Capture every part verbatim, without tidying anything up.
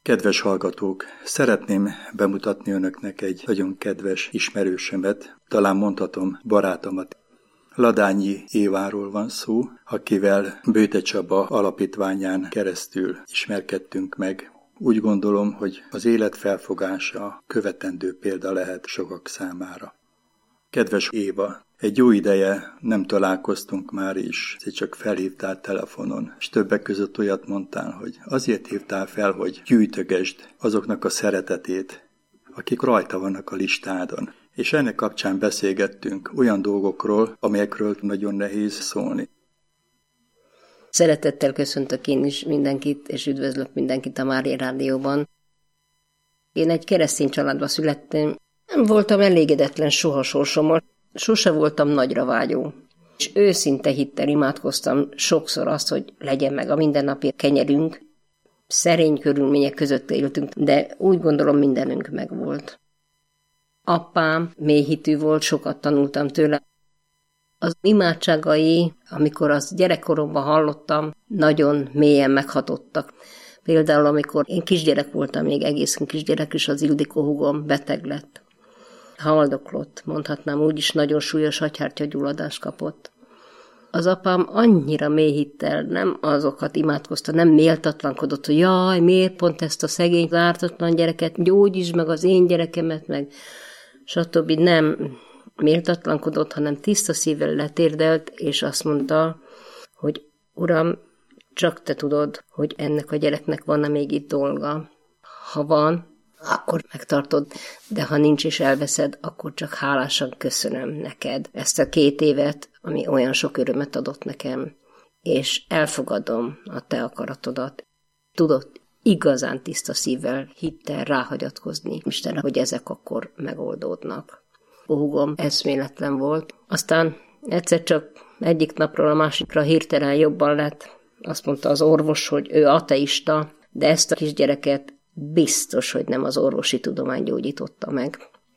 Kedves hallgatók, szeretném bemutatni önöknek egy nagyon kedves ismerősömet, talán mondhatom barátomat. Ladányi Éváról van szó, akivel Bőte Csaba alapítványán keresztül ismerkedtünk meg. Úgy gondolom, hogy az élet felfogása követendő példa lehet sokak számára. Kedves Éva, egy jó ideje nem találkoztunk már is, csak felhívtál telefonon, és többek között olyat mondtál, hogy azért hívtál fel, hogy gyűjtögesd azoknak a szeretetét, akik rajta vannak a listádon. És ennek kapcsán beszélgettünk olyan dolgokról, amelyekről nagyon nehéz szólni. Szeretettel köszöntök én is mindenkit, és üdvözlök mindenkit a Mária Rádióban. Én egy keresztény családba születtem, nem voltam elégedetlen soha sorsommal, sose voltam nagyra vágyó. És őszinte hittel imádkoztam sokszor azt, hogy legyen meg a mindennapi kenyerünk. Szerény körülmények között éltünk, de úgy gondolom mindenünk megvolt. Apám mélyhitű volt, sokat tanultam tőle. Az imádságai, amikor az gyerekkoromban hallottam, nagyon mélyen meghatottak. Például, amikor én kisgyerek voltam, még egészen kisgyerek, és az Ildikó húgom beteg lett. Haldoklott, mondhatnám úgy is, nagyon súlyos agyhártyagyulladást kapott. Az apám annyira mély hittel nem azokat imádkozta, nem méltatlankodott, hogy jaj, miért pont ezt a szegény, ártatlan gyereket, gyógyítsd meg az én gyerekemet, meg stb. Nem méltatlankodott, hanem tiszta szívvel letérdelt, és azt mondta, hogy Uram, csak te tudod, hogy ennek a gyereknek van-e még itt dolga. Ha van, akkor megtartod, de ha nincs és elveszed, akkor csak hálásan köszönöm neked ezt a két évet, ami olyan sok örömet adott nekem, és elfogadom a te akaratodat. Tudod igazán tiszta szívvel, hittel ráhagyatkozni Istenre, hogy ezek akkor megoldódnak. A húgom eszméletlen volt, aztán egyszer csak egyik napról a másikra hirtelen jobban lett. Azt mondta az orvos, hogy ő ateista, de ezt a kisgyereket biztos, hogy nem az orvosi tudomány gyógyította meg.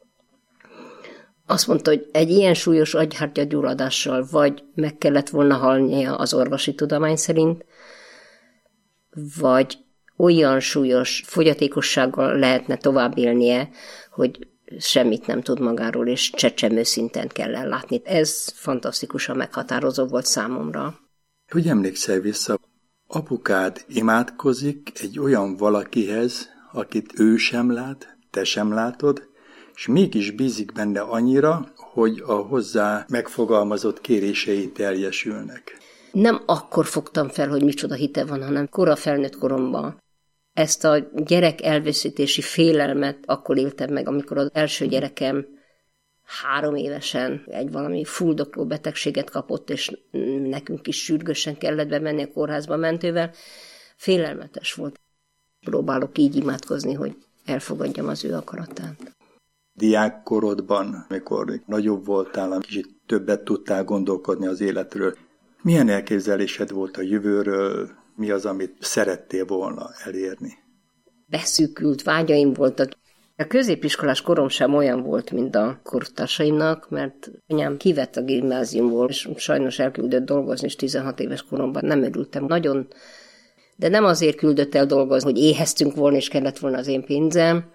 Azt mondta, hogy egy ilyen súlyos agyhártyagyulladással vagy meg kellett volna halnia az orvosi tudomány szerint, vagy olyan súlyos fogyatékossággal lehetne tovább élnie, hogy semmit nem tud magáról, és csecsemő szinten kell ellátni. Ez fantasztikusan meghatározó volt számomra. Hogy emlékszel vissza, apukád imádkozik egy olyan valakihez, akit ő sem lát, te sem látod, és mégis bízik benne annyira, hogy a hozzá megfogalmazott kérései teljesülnek. Nem akkor fogtam fel, hogy micsoda hite van, hanem kora felnőtt koromban. Ezt a gyerek elveszítési félelmet akkor éltem meg, amikor az első gyerekem három évesen egy valami fuldokló betegséget kapott, és nekünk is sürgősen kellett bemenni a kórházba mentővel. Félelmetes volt. Próbálok így imádkozni, hogy elfogadjam az ő akaratát. Diákkorodban, mikor nagyobb voltál, kicsit többet tudtál gondolkodni az életről, milyen elképzelésed volt a jövőről, mi az, amit szerettél volna elérni? Beszűkült vágyaim voltak. A középiskolás korom sem olyan volt, mint a kortársaimnak, mert anyám kivett a gimnáziumból, és sajnos elküldött dolgozni, és tizenhat éves koromban nem örültem nagyon. De nem azért küldött el dolgozni, hogy éheztünk volna, és kellett volna az én pénzem,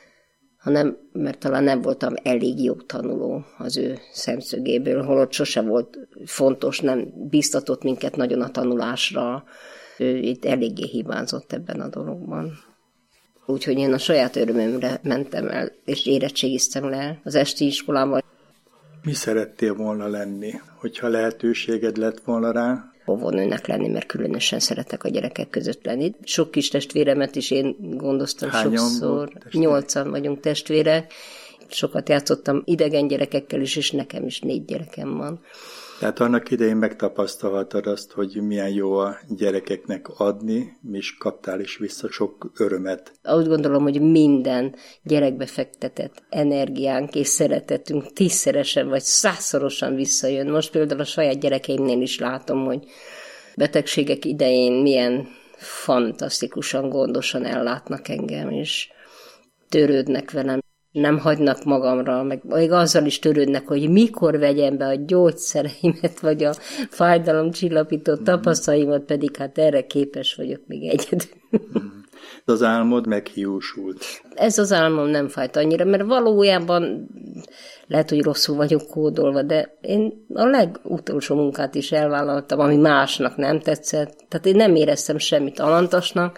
hanem mert talán nem voltam elég jó tanuló az ő szemszögéből, holott sose volt fontos, nem biztatott minket nagyon a tanulásra. Ő itt eléggé hibázott ebben a dologban. Úgyhogy én a saját örömömre mentem el, és érettségiztem le az esti iskolában. Mi szerettél volna lenni, hogyha lehetőséged lett volna rá? Óvónőnek lenni, mert különösen szeretek a gyerekek között lenni. Sok kis testvéremet is én gondoztam. Hányan sokszor. Nyolcan vagyunk testvérek. Sokat játszottam idegen gyerekekkel is, és nekem is négy gyerekem van. Tehát annak idején megtapasztalhatod azt, hogy milyen jó a gyerekeknek adni, és kaptál is vissza sok örömet. Úgy gondolom, hogy minden gyerekbe fektetett energiánk és szeretetünk tízszeresen vagy százszorosan visszajön. Most például a saját gyerekeimnél is látom, hogy betegségek idején milyen fantasztikusan, gondosan ellátnak engem, és törődnek velem. Nem hagynak magamra, meg még azzal is törődnek, hogy mikor vegyem be a gyógyszereimet, vagy a fájdalomcsillapító tapasztalaimat, pedig hát erre képes vagyok még egyedül. Az álmod meghiúsult. Ez az álmom nem fájt annyira, mert valójában lehet, hogy rosszul vagyok kódolva, de én a legutolsó munkát is elvállaltam, ami másnak nem tetszett. Tehát én nem éreztem semmit alantasnak.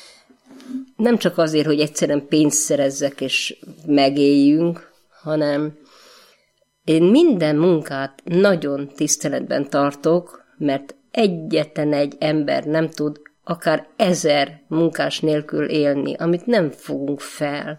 Nem csak azért, hogy egyszerűen pénzt szerezzek és megéljünk, hanem én minden munkát nagyon tiszteletben tartok, mert egyetlen egy ember nem tud akár ezer munkás nélkül élni, amit nem fogunk fel.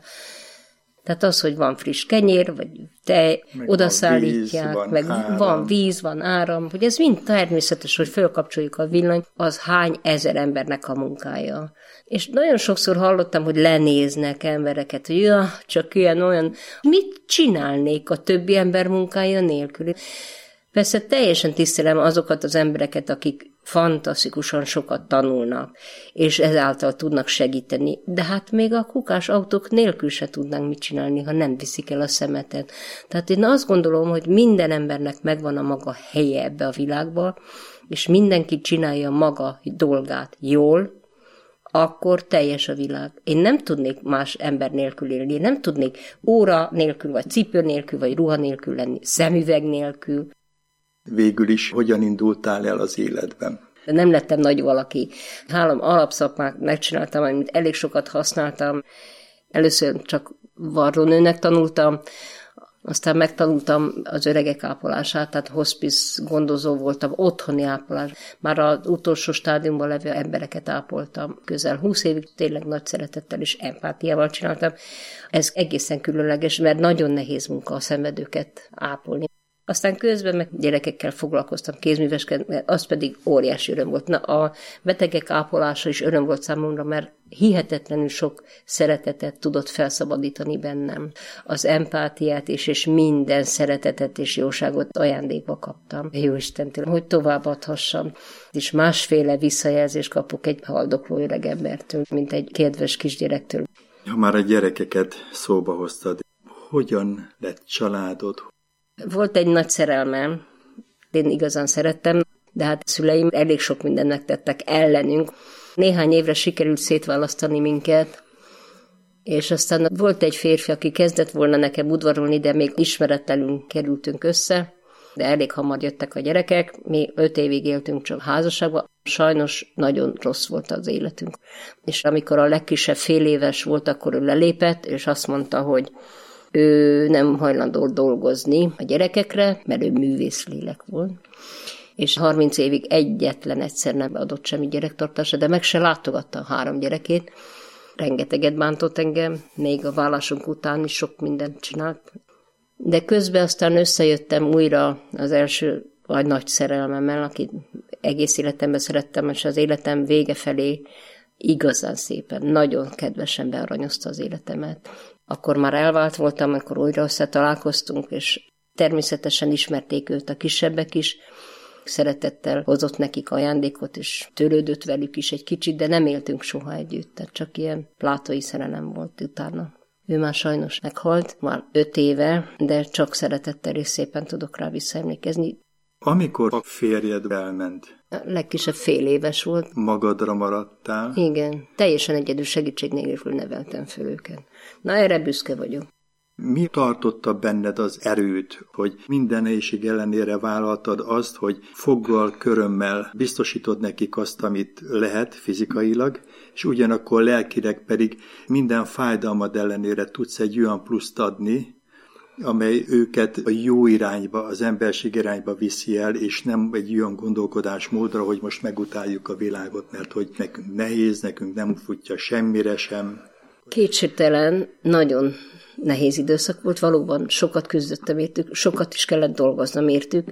Tehát az, hogy van friss kenyér, vagy tej, meg odaszállítják, van víz, meg van, van víz, van áram, hogy ez mind természetes, hogy fölkapcsoljuk a villanyt, az hány ezer embernek a munkája. És nagyon sokszor hallottam, hogy lenéznek embereket, hogy ja, csak ilyen olyan, mit csinálnék a többi ember munkája nélkül? Persze teljesen tisztelem azokat az embereket, akik fantasztikusan sokat tanulnak, és ezáltal tudnak segíteni. De hát még a kukás autók nélkül se tudnánk mit csinálni, ha nem viszik el a szemetet. Tehát én azt gondolom, hogy minden embernek megvan a maga helye ebbe a világba, és mindenki csinálja maga dolgát jól, akkor teljes a világ. Én nem tudnék más ember nélkül élni, én nem tudnék óra nélkül, vagy cipő nélkül, vagy ruha nélkül lenni, szemüveg nélkül. Végül is hogyan indultál el az életben? Nem lettem nagy valaki. Három alapszakmát megcsináltam, amit elég sokat használtam. Először csak varrónőnek tanultam, aztán megtanultam az öregek ápolását, tehát hospice gondozó voltam, otthoni ápolás. Már az utolsó stádiumban levő embereket ápoltam. Közel húsz évig tényleg nagy szeretettel és empátiával csináltam. Ez egészen különleges, mert nagyon nehéz munka a szenvedőket ápolni. Aztán közben meg gyerekekkel foglalkoztam, kézműveskedni, az pedig óriási öröm volt. Na, a betegek ápolása is öröm volt számomra, mert hihetetlenül sok szeretetet tudott felszabadítani bennem. Az empátiát és, és minden szeretetet és jóságot ajándékba kaptam. Jó Istentől, hogy továbbadhassam. És másféle visszajelzést kapok egy haldokló öreg embertől, mint egy kedves kisgyerektől. Ha már a gyerekeket szóba hoztad, hogyan lett családod? Volt egy nagy szerelmem, én igazán szerettem, de hát a szüleim elég sok mindennek tettek ellenünk. Néhány évre sikerült szétválasztani minket, és aztán volt egy férfi, aki kezdett volna nekem udvarolni, de még ismeretlenül kerültünk össze, de elég hamar jöttek a gyerekek, mi öt évig éltünk csak házasságban, sajnos nagyon rossz volt az életünk. És amikor a legkisebb fél éves volt, akkor ő lelépett, és azt mondta, hogy ő nem hajlandó dolgozni a gyerekekre, mert ő művészlélek volt, és harminc évig egyetlen egyszer nem adott semmi gyerektartásra, de meg se látogatta a három gyerekét. Rengeteget bántott engem, még a vállásunk után is sok mindent csinált. De közben aztán összejöttem újra az első vagy nagy szerelmemmel, akit egész életemben szerettem, és az életem vége felé igazán szépen, nagyon kedvesen bearanyozta az életemet. Akkor már elvált voltam, amikor újra összetalálkoztunk, és természetesen ismerték őt a kisebbek is. Szeretettel hozott nekik ajándékot, és törődött velük is egy kicsit, de nem éltünk soha együtt, tehát csak ilyen plátói szerelem volt utána. Ő már sajnos meghalt, már öt éve, de csak szeretettel és szépen tudok rá visszaemlékezni. Amikor a férjed elment? A legkisebb fél éves volt. Magadra maradtál? Igen, teljesen egyedül segítség nélkül neveltem föl őket. Na, erre büszke vagyok. Mi tartotta benned az erőt, hogy minden nehézség ellenére vállaltad azt, hogy foggal, körömmel biztosítod nekik azt, amit lehet fizikailag, és ugyanakkor lelkileg pedig minden fájdalmad ellenére tudsz egy olyan pluszt adni, amely őket a jó irányba, az emberség irányba viszi el, és nem egy olyan gondolkodásmódra, hogy most megutáljuk a világot, mert hogy nekünk nehéz, nekünk nem futja semmire sem. Kétségtelen, nagyon nehéz időszak volt, valóban sokat küzdöttem értük, sokat is kellett dolgoznom értük.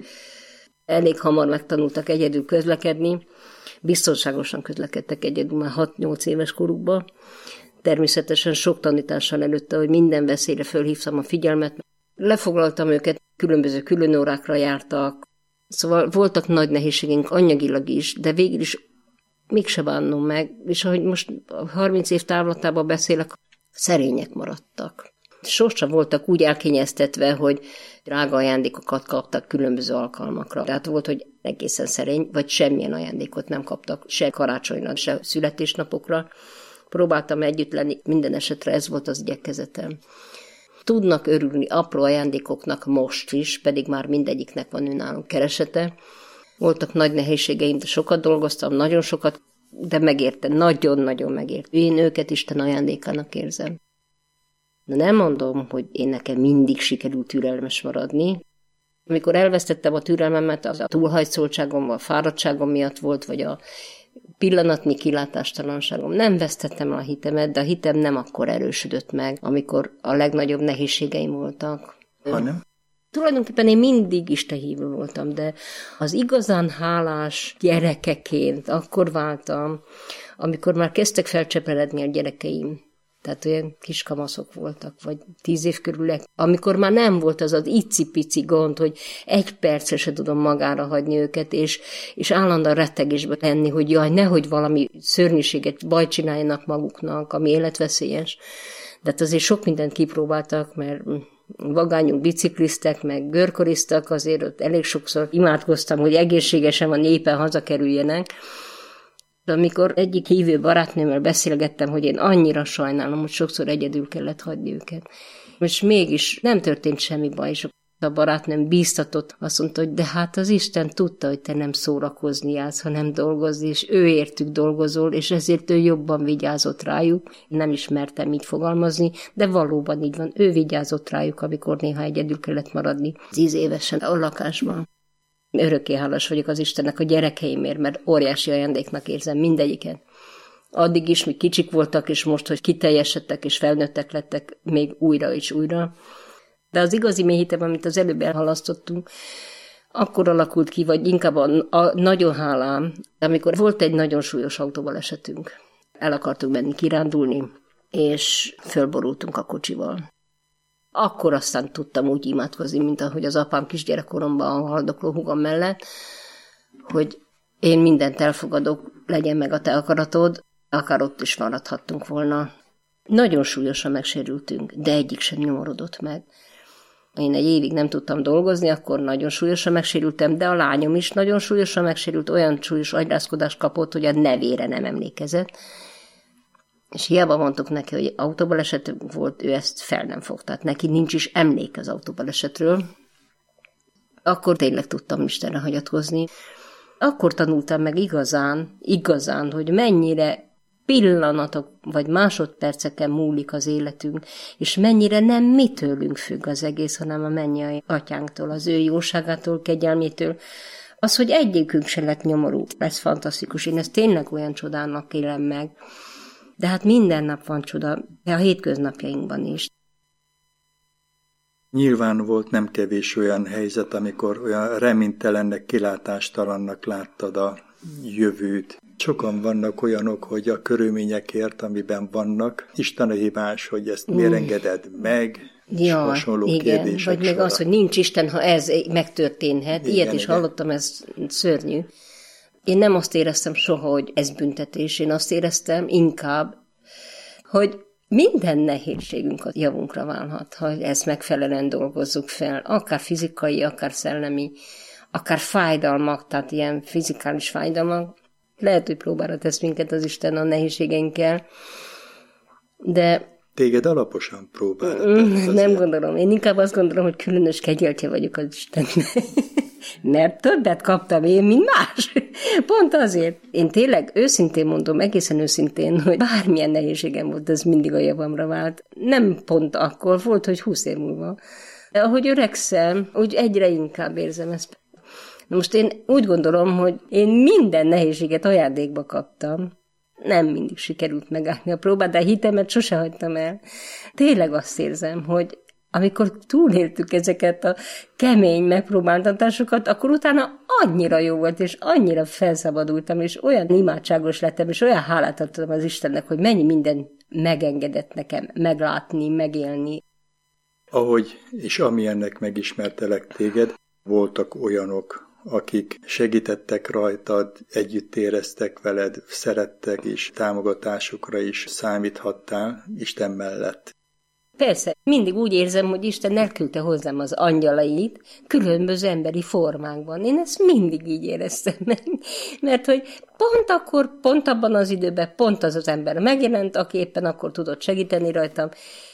Elég hamar megtanultak egyedül közlekedni, biztonságosan közlekedtek egyedül már hat-nyolc éves korukban. Természetesen sok tanítással előtte, hogy minden veszélyre fölhívtam a figyelmet. Lefoglaltam őket, különböző különórákra jártak, szóval voltak nagy nehézségeink anyagilag is, de végül is mégse bánom meg, és ahogy most harminc év távlatában beszélek, szerények maradtak. Sosem voltak úgy elkényeztetve, hogy drága ajándékokat kaptak különböző alkalmakra. Tehát volt, hogy egészen szerény, vagy semmilyen ajándékot nem kaptak, se karácsonyra, se születésnapokra. Próbáltam együtt lenni, minden esetre ez volt az igyekezetem. Tudnak örülni apró ajándékoknak most is, pedig már mindegyiknek van önálló keresete. Voltak nagy nehézségeim, de sokat dolgoztam, nagyon sokat, de megérte, nagyon-nagyon megérte. Én őket Isten ajándékának érzem. De nem mondom, hogy én nekem mindig sikerült türelmes maradni. Amikor elvesztettem a türelmemet, az a túlhajszoltságom, a fáradtságom miatt volt, vagy a pillanatnyi kilátástalanságom. Nem vesztettem a hitemet, de a hitem nem akkor erősödött meg, amikor a legnagyobb nehézségeim voltak. Hanem? Tulajdonképpen én mindig istenhívő voltam, de az igazán hálás gyerekeként akkor váltam, amikor már kezdtek felcseperedni a gyerekeim. Tehát olyan kiskamaszok voltak, vagy tíz év körülek, amikor már nem volt az az icipici gond, hogy egy percre se tudom magára hagyni őket, és, és állandóan rettegésbe lenni, hogy jaj, nehogy valami szörnyűséget, bajt csináljanak maguknak, ami életveszélyes. De hát azért sok mindent kipróbáltak, mert vagányunk bicikliztek, meg görkoriztak, azért ott elég sokszor imádkoztam, hogy egészségesen a népen hazakerüljenek. De amikor egyik hívő barátnőmmel beszélgettem, hogy én annyira sajnálom, hogy sokszor egyedül kellett hagyni őket. És mégis nem történt semmi baj, és a barátnőm bíztatott, azt mondta, hogy de hát az Isten tudta, hogy te nem szórakozni jársz, hanem dolgozni, és ő értük dolgozol, és ezért ő jobban vigyázott rájuk. Én nem ismertem így fogalmazni, de valóban így van, ő vigyázott rájuk, amikor néha egyedül kellett maradni tíz évesen a lakásban. Örökké hálás vagyok az Istennek a gyerekeimért, mert óriási ajándéknak érzem mindegyiket. Addig is, míg kicsik voltak, és most, hogy kiteljesedtek és felnőttek lettek, még újra és újra. De az igazi mély hitem, amit az előbb elhalasztottunk, akkor alakult ki, vagy inkább a, a nagyon hálám, amikor volt egy nagyon súlyos autóbalesetünk. El akartunk menni kirándulni, és fölborultunk a kocsival. Akkor aztán tudtam úgy imádkozni, mint ahogy az apám kisgyerekkoromban a haldokló húgom mellett, hogy én mindent elfogadok, legyen meg a te akaratod, akár ott is maradhattunk volna. Nagyon súlyosan megsérültünk, de egyik sem nyomorodott meg. Én egy évig nem tudtam dolgozni, akkor nagyon súlyosan megsérültem, de a lányom is nagyon súlyosan megsérült, olyan súlyos agyrázkodást kapott, hogy a nevére nem emlékezett. És hiába mondtuk neki, hogy autóbaleset volt, ő ezt fel nem fogta. Tehát neki nincs is emlék az autóbalesetről. Akkor tényleg tudtam Istenre hagyatkozni. Akkor tanultam meg igazán, igazán, hogy mennyire pillanatok vagy másodperceken múlik az életünk, és mennyire nem mi tőlünk függ az egész, hanem a mennyei atyánktól, az ő jóságától, kegyelmétől. Az, hogy egyikünk se lett nyomorú, ez fantasztikus. Én ezt tényleg olyan csodának élem meg. De hát minden nap van csoda, de a hétköznapjainkban is. Nyilván volt nem kevés olyan helyzet, amikor olyan reménytelennek, kilátástalannak láttad a jövőt. Sokan vannak olyanok, hogy a körülményekért, amiben vannak, Isten a hibás, hogy ezt miért mm. engeded meg, ja, hasonló igen. kérdések Vagy még sora. Az, hogy nincs Isten, ha ez megtörténhet. Igen, Ilyet is igen. Hallottam, ez szörnyű. Én nem azt éreztem soha, hogy ez büntetés. Én azt éreztem inkább, hogy minden nehézségünk a javunkra válhat, ha ezt megfelelően dolgozzuk fel. Akár fizikai, akár szellemi, akár fájdalmak, tehát ilyen fizikális fájdalmak. Lehet, hogy próbára tesz minket az Isten a nehézségeinkkel, de... Téged alaposan próbál. Nem gondolom. Én inkább azt gondolom, hogy különös kegyeltje vagyok az Istennek. Mert többet kaptam én, mint más. Pont azért. Én tényleg őszintén mondom, egészen őszintén, hogy bármilyen nehézségem volt, ez mindig a javamra vált. Nem pont akkor volt, hogy húsz év múlva. De ahogy öregszem, úgy egyre inkább érzem ezt. Na most én úgy gondolom, hogy én minden nehézséget ajándékba kaptam. Nem mindig sikerült megállni a próbát, de a hitemet sose hagytam el. Tényleg azt érzem, hogy amikor túléltük ezeket a kemény megpróbáltatásokat, akkor utána annyira jó volt, és annyira felszabadultam, és olyan imádságos lettem, és olyan hálát adtam az Istennek, hogy mennyi minden megengedett nekem meglátni, megélni. Ahogy és amilyennek megismertelek téged, voltak olyanok, akik segítettek rajtad, együtt éreztek veled, szerettek, és támogatásukra is számíthattál Isten mellett. Persze, mindig úgy érzem, hogy Isten elküldte hozzám az angyalait különböző emberi formákban. Én ezt mindig így éreztem meg, mert hogy pont akkor, pont abban az időben pont az az ember megjelent, aki éppen akkor tudott segíteni rajtam.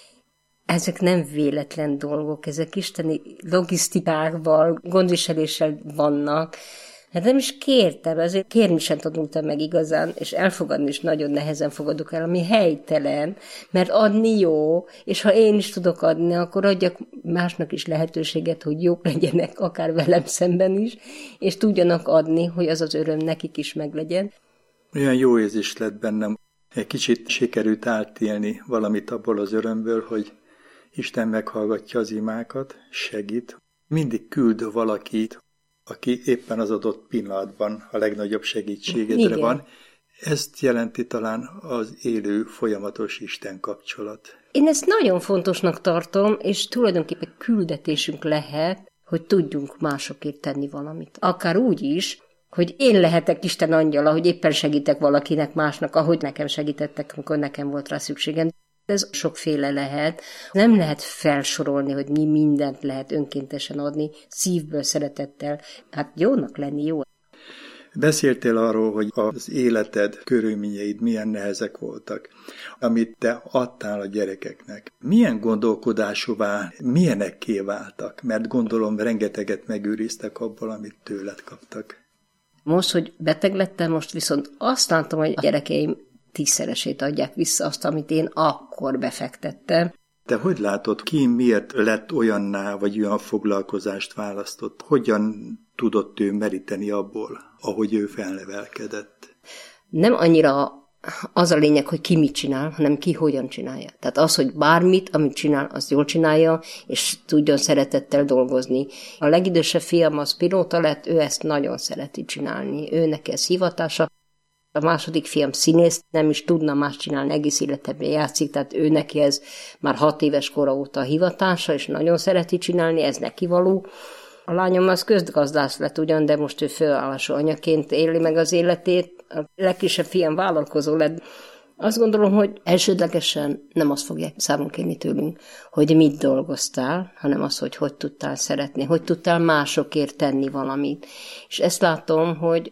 Ezek nem véletlen dolgok, ezek isteni logisztikákval, gondviseléssel vannak. Hát nem is kértem, ezért kérni sem tanultam meg igazán, és elfogadni is nagyon nehezen fogadok el, ami helytelen, mert adni jó, és ha én is tudok adni, akkor adjak másnak is lehetőséget, hogy jók legyenek, akár velem szemben is, és tudjanak adni, hogy az az öröm nekik is meglegyen. Olyan jó érzés lett bennem. Egy kicsit sikerült átélni valamit abból az örömből, hogy Isten meghallgatja az imákat, segít, mindig küld valakit, aki éppen az adott pillanatban a legnagyobb segítségedre Igen. van. Ezt jelenti talán az élő, folyamatos Isten kapcsolat. Én ezt nagyon fontosnak tartom, és tulajdonképpen küldetésünk lehet, hogy tudjunk másokért tenni valamit. Akár úgy is, hogy én lehetek Isten angyala, hogy éppen segítek valakinek másnak, ahogy nekem segítettek, amikor nekem volt rá szükségem. Ez sokféle lehet. Nem lehet felsorolni, hogy mi mindent lehet önkéntesen adni, szívből, szeretettel. Hát jónak lenni jó. Beszéltél arról, hogy az életed, körülményeid milyen nehezek voltak, amit te adtál a gyerekeknek. Milyen gondolkodásúvá, milyenekké váltak? Mert gondolom, rengeteget megőriztek abból, amit tőled kaptak. Most, hogy beteg lettem, most viszont azt látom, hogy a gyerekeim tízszeresét adják vissza azt, amit én akkor befektettem. Te hogy látod, ki miért lett olyanná, vagy olyan foglalkozást választott? Hogyan tudott ő meríteni abból, ahogy ő felnevelkedett? Nem annyira az a lényeg, hogy ki mit csinál, hanem ki hogyan csinálja. Tehát az, hogy bármit, amit csinál, azt jól csinálja, és tudjon szeretettel dolgozni. A legidősebb fiam az pilóta lett, ő ezt nagyon szereti csinálni. Ő neki ez hivatása. A második fiam színész, nem is tudna más csinálni, egész életében játszik, tehát ő neki ez már hat éves kora óta a hivatása, és nagyon szereti csinálni, ez neki való. A lányom az közgazdász lett ugyan, de most ő főállású anyaként éli meg az életét. A legkisebb fiam vállalkozó lett. Azt gondolom, hogy elsődlegesen nem azt fogják számon kérni tőlünk, hogy mit dolgoztál, hanem az, hogy hogy tudtál szeretni, hogy tudtál másokért tenni valamit. És ezt látom, hogy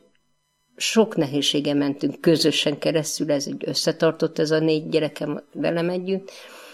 sok nehézségen mentünk közösen keresztül, ez egy összetartott, ez a négy gyerekem velem együtt,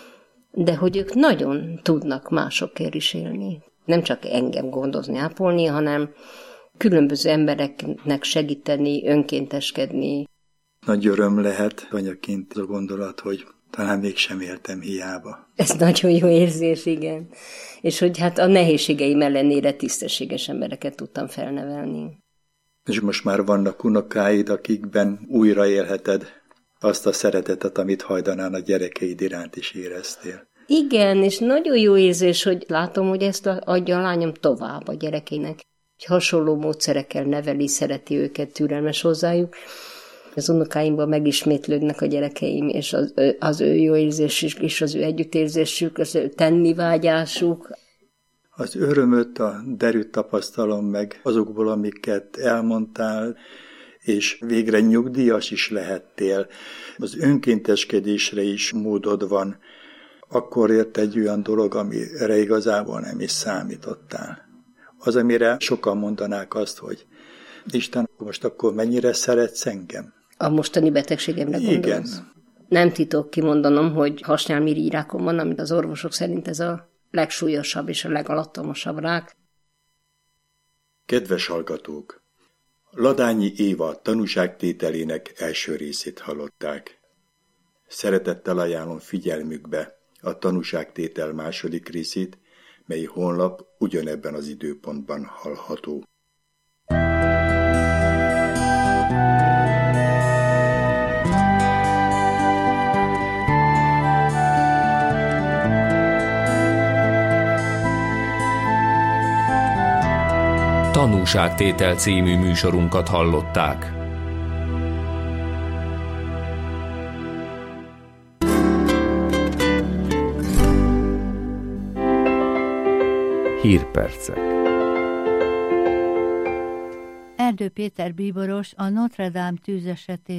de hogy ők nagyon tudnak másokért is élni. Nem csak engem gondozni, ápolni, hanem különböző embereknek segíteni, önkénteskedni. Nagy öröm lehet anyaként a gondolat, hogy talán mégsem éltem hiába. Ez nagyon jó érzés, igen. És hogy hát a nehézségeim ellenére tisztességes embereket tudtam felnevelni. És most már vannak unokáid, akikben újra élheted azt a szeretetet, amit hajdanán a gyerekeid iránt is éreztél. Igen, és nagyon jó érzés, hogy látom, hogy ezt adja a lányom tovább a gyerekeinek. Hasonló módszerekkel neveli, szereti őket, türelmes hozzájuk. Az unokáimban megismétlődnek a gyerekeim, és az, az ő jó érzésük, és az ő együttérzésük, az ő tennivágyásuk. Az örömöt, a derűt tapasztalom meg azokból, amiket elmondtál, és végre nyugdíjas is lehettél. Az önkénteskedésre is módod van. Akkor ért egy olyan dolog, amire igazából nem is számítottál. Az, amire sokan mondanák azt, hogy Isten, most akkor mennyire szeretsz engem? A mostani betegségemre gondolsz? Igen. Nem titok kimondanom, hogy hasnyálmirigy rákom van, amit az orvosok szerint ez a legsúlyosabb és a legalattomosabb rák. Kedves hallgatók! Ladányi Éva tanúságtételének első részét hallották. Szeretettel ajánlom figyelmükbe a tanúságtétel második részét, mely holnap ugyanebben az időpontban hallható. Tanúságtétel című műsorunkat hallották. Hírpercek. Erdő Péter bíboros a Notre Dame tűzesetén